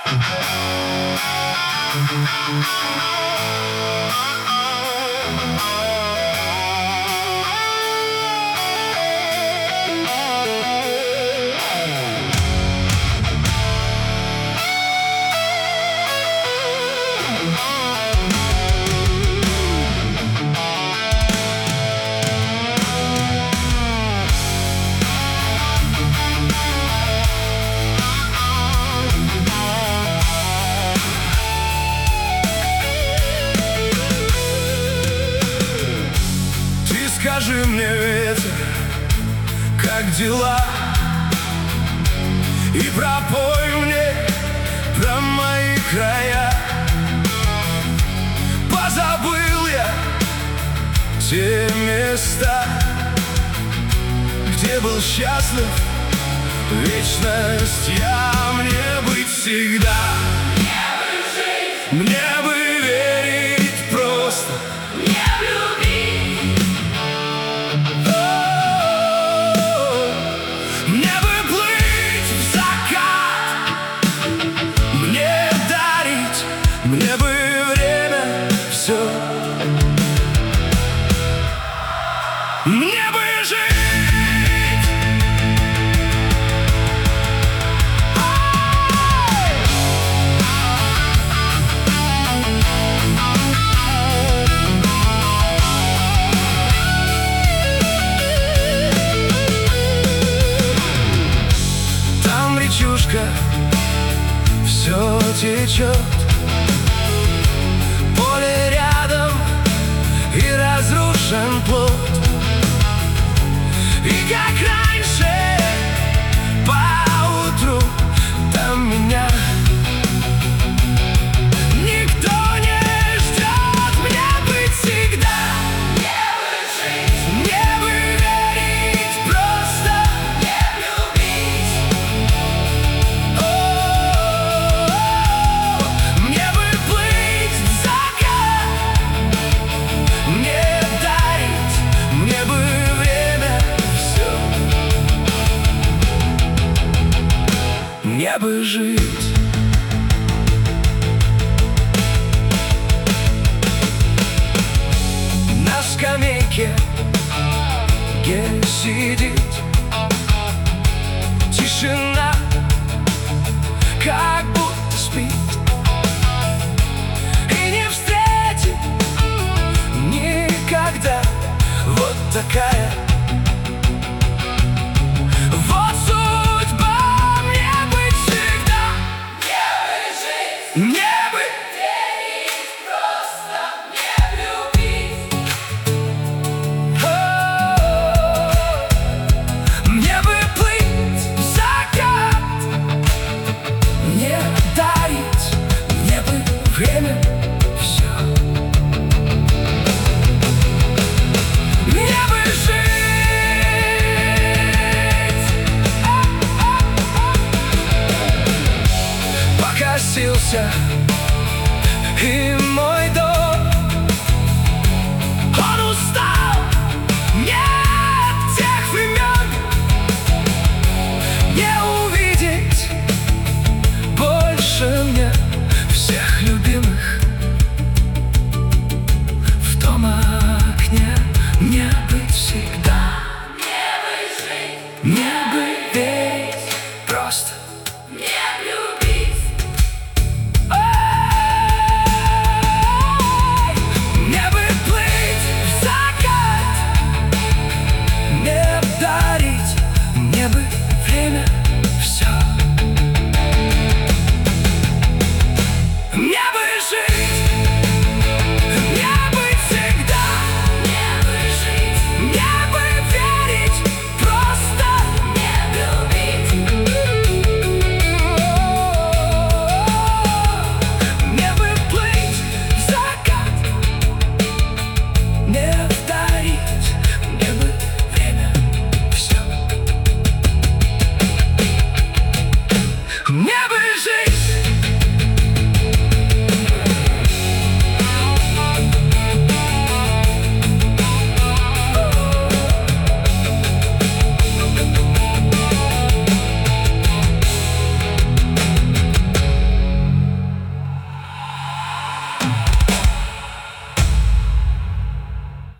Скажи мне, ветер, как дела? И пропой мне про мои края. Позабыл я те места, где был счастлив вечность. Мне быть всегда, мне бы верить просто, мне бы время все, мне бы жить. Там речушка все течет, поле рядом и разрушен плот. И как раньше поутру там меня никто не ждет. Мне быть всегда, мне бы верить просто, любить. Мне бы плыть в закат, мне дарить, мне бы время все, мне бы жить. На скамейке, где сидит тишина, как будто спит, и не встретит никогда. Вот такая вот судьба. Мне быть всегда, мне бы верить просто, мне любить. Мне бы плыть в закат, мне дарить, мне бы время все, мне бы жить. Покосился и мой